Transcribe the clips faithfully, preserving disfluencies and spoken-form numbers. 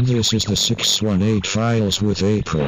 This is the six one eight Files with April.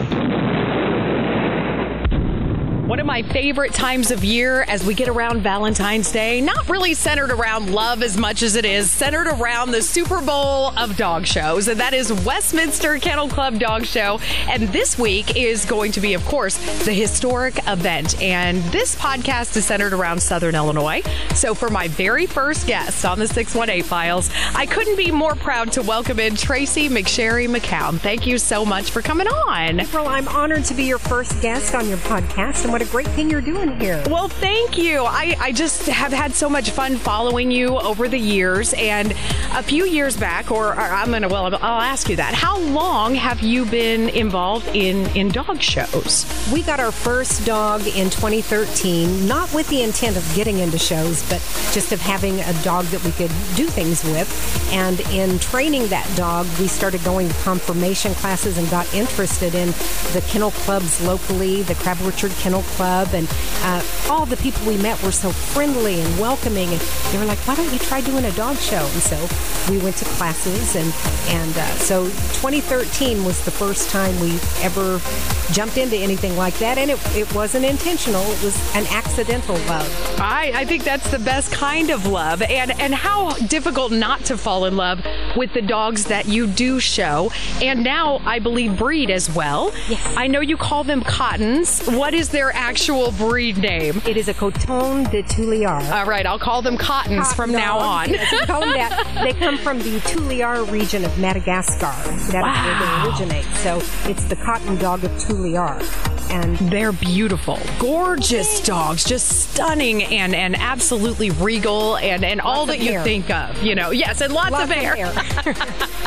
One of my favorite times of year as we get around Valentine's Day, not really centered around love as much as it is centered around the Super Bowl of dog shows, and that is Westminster Kennel Club Dog Show. And this week is going to be, of course, the historic event. And this podcast is centered around Southern Illinois. So for my very first guest on the six one eight Files, I couldn't be more proud to welcome in Tracy McSherry McCown. Thank you so much for coming on. Well, I'm honored to be your first guest on your podcast, and what a great thing you're doing here. Well, thank you. I, I just have had so much fun following you over the years. And a few years back, or, or I'm going to, well, I'll ask you that. How long have you been involved in, in dog shows? We got our first dog in twenty thirteen, not with the intent of getting into shows, but just of having a dog that we could do things with. And in training that dog, we started going to confirmation classes and got interested in the kennel clubs locally, the Crab Orchard Kennel Club, and uh, all the people we met were so friendly and welcoming, and they were like, why don't you try doing a dog show? And so we went to classes, and, and uh, so twenty thirteen was the first time we ever jumped into anything like that, and it, it wasn't intentional. It was an accidental love. I, I think that's the best kind of love, and, and how difficult not to fall in love with the dogs that you do show, and now I believe breed as well. Yes. I know you call them Cottons. What is their actual breed name? It is a Coton de Tuliar. All right, I'll call them Cottons Cotton from now on. Yes, we call them that. They come from the Tuliar region of Madagascar. That Wow. is where they originate. So it's the cotton dog of Tuliar. And they're beautiful, gorgeous dogs, just stunning and, and absolutely regal and, and all that you hair. think of, you know. Yes, and lots, lots of hair. Of hair.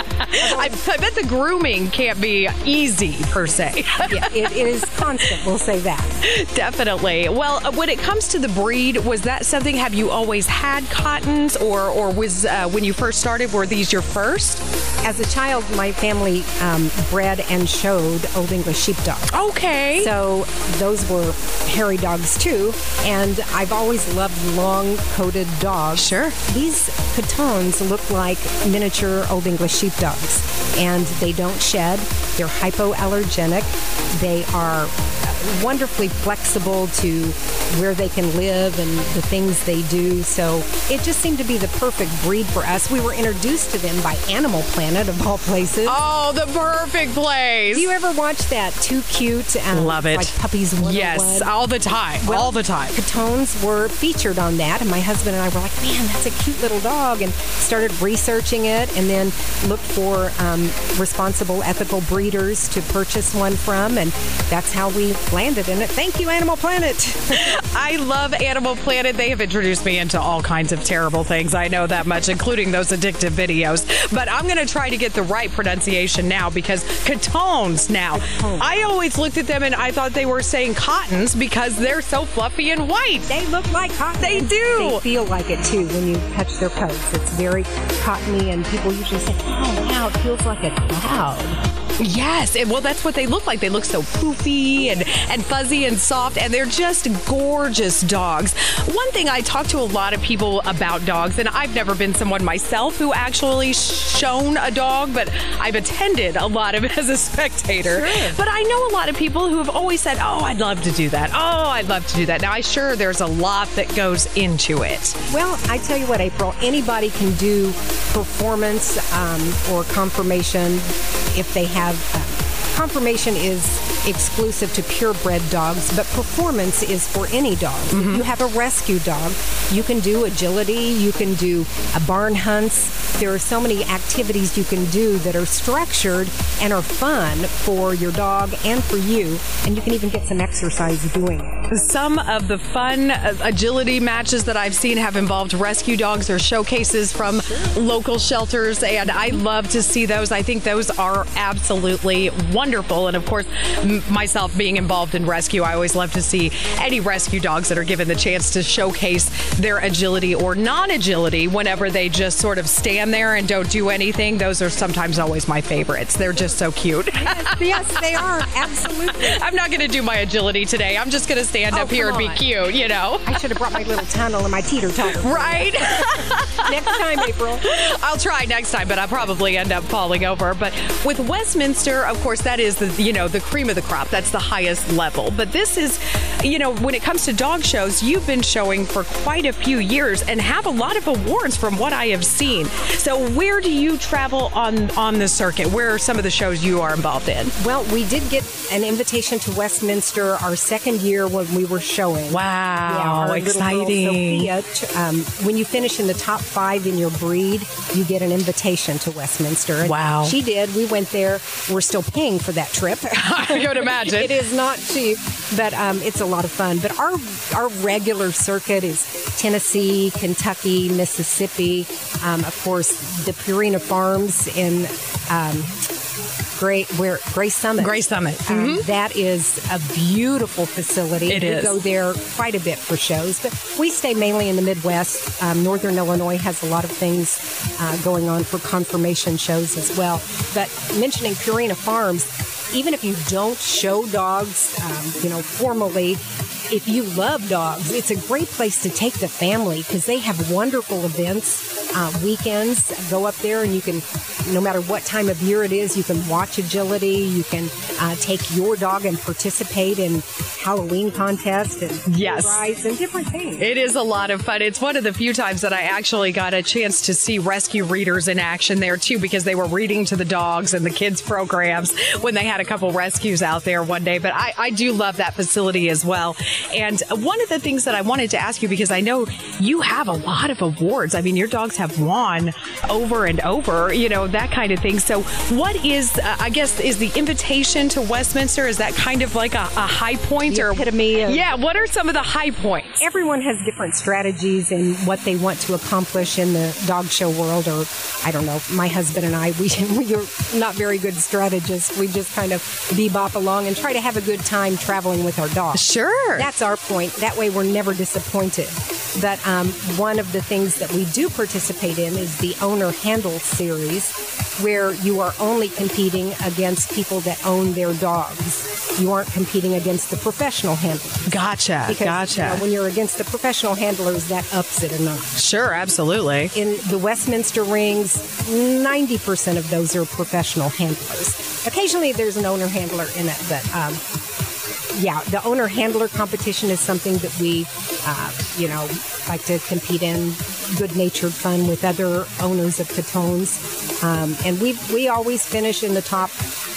I, I bet the grooming can't be easy, per se. Yeah, it, it is constant, we'll say that. Definitely. Well, uh, when it comes to the breed, was that something, have you always had Cottons, or, or was, uh, when you first started, were these your first? As a child, my family um, bred and showed Old English sheepdogs. Okay. So those were hairy dogs too, and I've always loved long-coated dogs. Sure. These Cotons look like miniature Old English sheepdogs, and they don't shed. They're hypoallergenic. They are wonderfully flexible to where they can live and the things they do. So it just seemed to be the perfect breed for us. We were introduced to them by Animal Planet, of all places. Oh, the perfect place. Do you ever watch that? Too Cute? Um, Love it. Like Puppies one oh one. Yes, all the time. Well, all the time. Cotons were featured on that, and my husband and I were like, man, that's a cute little dog, and started researching it, and then looked for um, responsible, ethical breeders to purchase one from, and that's how we landed in it. Thank you, Animal Planet. I love Animal Planet. They have introduced me into all kinds of terrible things. I know that much, including those addictive videos. But I'm going to try to get the right pronunciation now, because Cotons now. Cotons. I always looked at them and I thought they were saying Cottons because they're so fluffy and white. They look like cotton. They do. They feel like it, too, when you touch their coats. It's very cottony, and people usually say, oh, wow, it feels like a cloud. Yes, and well, that's what they look like. They look so poofy and, and fuzzy and soft, and they're just gorgeous dogs. One thing, I talk to a lot of people about dogs, and I've never been someone myself who actually shown a dog, but I've attended a lot of it as a spectator. Sure. But I know a lot of people who have always said, oh, I'd love to do that. Oh, I'd love to do that. Now, I'm sure there's a lot that goes into it. Well, I tell you what, April, anybody can do performance um, or confirmation if they have. Uh, confirmation is exclusive to purebred dogs, but performance is for any dog. Mm-hmm. If you have a rescue dog, you can do agility, you can do a barn hunts. There are so many activities you can do that are structured and are fun for your dog and for you, and you can even get some exercise doing it. Some of the fun agility matches that I've seen have involved rescue dogs or showcases from sure. local shelters, and I love to see those. I think those are absolutely wonderful, and of course, m- myself being involved in rescue, I always love to see any rescue dogs that are given the chance to showcase their agility or non-agility whenever they just sort of stand there and don't do anything. Those are sometimes always my favorites. They're just so cute. Yes, yes they are. Absolutely. I'm not going to do my agility today. I'm just going to stand oh, up here and be on. cute, you know. I should have brought my little tunnel and my teeter-totter. Right? Next time, April. I'll try next time, but I'll probably end up falling over. But with Westminster, of course, that is the, you know, the cream of the crop. That's the highest level. But this is, you know, when it comes to dog shows, you've been showing for quite a few years and have a lot of awards from what I have seen. So where do you travel on, on the circuit? Where are some of the shows you are involved in? Well, we did get an invitation to Westminster our second year when we were showing. Wow, yeah, exciting. Sophia, um, when you finish in the top five in your breed, you get an invitation to Westminster. And wow. She did. We went there. We're still paying for that trip. I could imagine. It is not cheap, but um, it's a lot of fun. But our, our regular circuit is Tennessee, Kentucky, Mississippi, um, of course, the Purina Farms in um, Gray, where, Gray Summit. Gray Summit. Um, Mm-hmm. That is a beautiful facility. It we is. go there quite a bit for shows, but we stay mainly in the Midwest. Um, Northern Illinois has a lot of things uh, going on for confirmation shows as well. But mentioning Purina Farms, even if you don't show dogs, um, you know, formally, if you love dogs, it's a great place to take the family because they have wonderful events, uh, weekends. Go up there and you can, no matter what time of year it is, you can watch agility. You can uh, take your dog and participate in Halloween contests and yes. rides and different things. It is a lot of fun. It's one of the few times that I actually got a chance to see rescue readers in action there too, because they were reading to the dogs and the kids programs when they had a couple rescues out there one day. But I, I do love that facility as well. And one of the things that I wanted to ask you, because I know you have a lot of awards. I mean, your dogs have won over and over, you know, that kind of thing. So what is, uh, I guess, is the invitation to Westminster, is that kind of like a, a high point? The or epitome of- Yeah, what are some of the high points? Everyone has different strategies in what they want to accomplish in the dog show world, or I don't know. My husband and I, we, we are not very good strategists. We just kind of bebop along and try to have a good time traveling with our dogs. Sure. That's our point. That way we're never disappointed. But um, one of the things that we do participate in is the Owner Handle series, where you are only competing against people that own their dogs. You aren't competing against the professional handlers. Gotcha. Because, gotcha. you know, when you're against the professional handlers, that ups it a notch. Sure, absolutely. In the Westminster rings, ninety percent of those are professional handlers. Occasionally there's an owner handler in it, but um, yeah, the owner handler competition is something that we, uh, you know, like to compete in. Good-natured fun with other owners of Catones. Um, and we we always finish in the top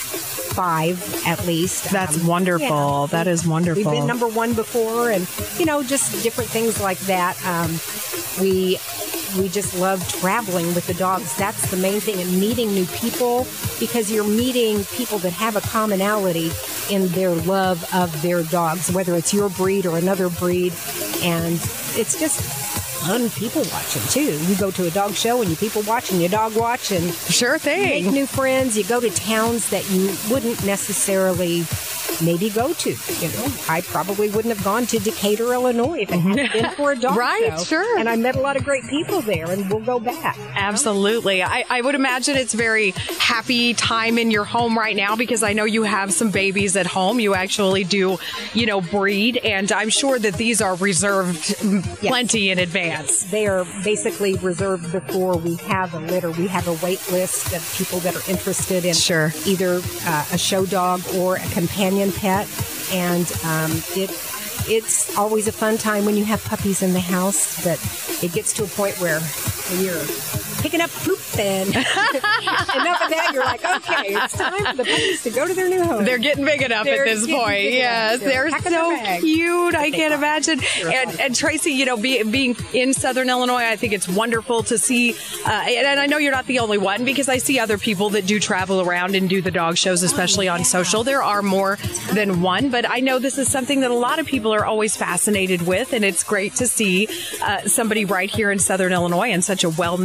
five at least. That's Um, wonderful. yeah, that is wonderful. We've been number one before, and you know, just different things like that. Um, we we just love traveling with the dogs. That's the main thing, and meeting new people, because you're meeting people that have a commonality in their love of their dogs, whether it's your breed or another breed, and it's just fun people watching too. You go to a dog show and you people watch and you dog watch and Sure you thing. make new friends. You go to towns that you wouldn't necessarily maybe go to. You know, I probably wouldn't have gone to Decatur, Illinois if it hadn't been for a dog Right, show. sure. And I met a lot of great people there, and we'll go back. Absolutely. I, I would imagine it's very happy time in your home right now, because I know you have some babies at home. You actually do, you know, breed, and I'm sure that these are reserved plenty in advance. They are basically reserved before we have a litter. We have a wait list of people that are interested in Sure. either uh, a show dog or a companion pet, and um, it it's always a fun time when you have puppies in the house. But it gets to a point where when you're picking up poop, then enough of that. You're like, okay, it's time for the puppies to go to their new home. They're getting big enough They're at this getting point. big Yes, enough. They're they're packing their so bags. cute. I They can't are. imagine. They're And, fun. and Tracy, you know, be, being in Southern Illinois, I think it's wonderful to see. Uh, and, and I know you're not the only one, because I see other people that do travel around and do the dog shows, especially on social. There are more than one, but I know this is something that a lot of people are always fascinated with, and it's great to see uh, somebody right here in Southern Illinois and such a well-known person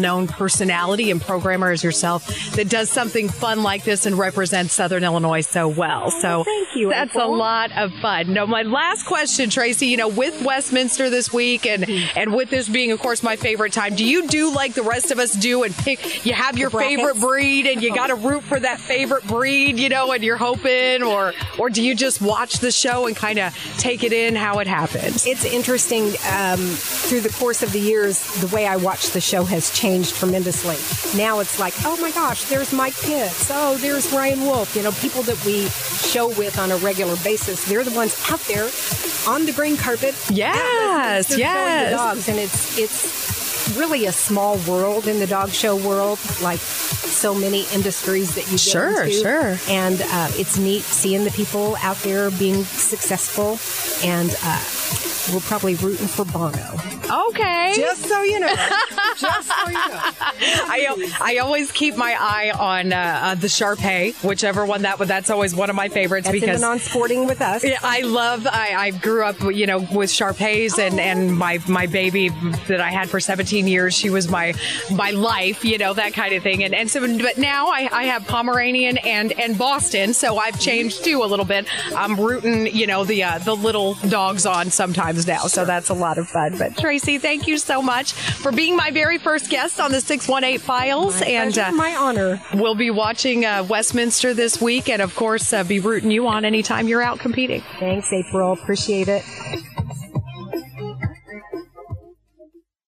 personality and programmer as yourself that does something fun like this and represents Southern Illinois so well. So thank you. That's April. a lot of fun. Now, my last question, Tracy, you know, with Westminster this week and, mm-hmm. and with this being, of course, my favorite time, do you do like the rest of us do and pick, you have your favorite breed and you got to root for that favorite breed, you know, and you're hoping, or, or do you just watch the show and kind of take it in how it happens? It's interesting. Um, through the course of the years, the way I watch the show has changed tremendously. Now it's like, oh my gosh, there's Mike Pitts. Oh, there's Ryan Wolf. You know, people that we show with on a regular basis. They're the ones out there on the green carpet. Yes, they're yes. showing the dogs, and it's it's really a small world in the dog show world, like so many industries that you get sure, into. Sure, And uh, it's neat seeing the people out there being successful, and uh, we're probably rooting for Bono. Okay. Just so you know. Just so you know. I, I always keep my eye on uh, uh, the Shar-Pei, whichever one that was. That's always one of my favorites. That's because in the non-sporting with us. I love, I, I grew up, you know, with Shar-Peis, and, and my, my baby that I had for seventeen years, she was my my life, you know, that kind of thing. And, and so, but now I, I have Pomeranian and, and Boston, so I've changed too a little bit. I'm rooting, you know, the uh, the little dogs on sometimes now, so that's a lot of fun. But Tracy, thank you so much for being my very first guest on the six one eight Files. My and pleasure, uh, my honor. We'll be watching uh, Westminster this week, and of course, uh, be rooting you on anytime you're out competing. Thanks, April. Appreciate it.